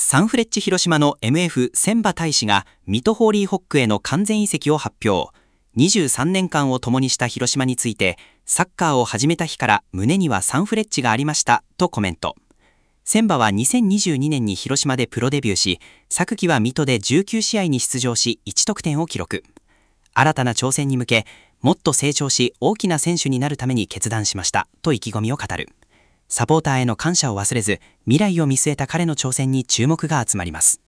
サンフレッチェ広島の MF 千葉大使が水戸ホーリーホックへの完全移籍を発表。23年間を共にした広島について、サッカーを始めた日から胸にはサンフレッチェがありましたとコメント。千葉は2022年に広島でプロデビューし、昨季は水戸で19試合に出場し1得点を記録。新たな挑戦に向け、もっと成長し大きな選手になるために決断しましたと意気込みを語る。サポーターへの感謝を忘れず、未来を見据えた彼の挑戦に注目が集まります。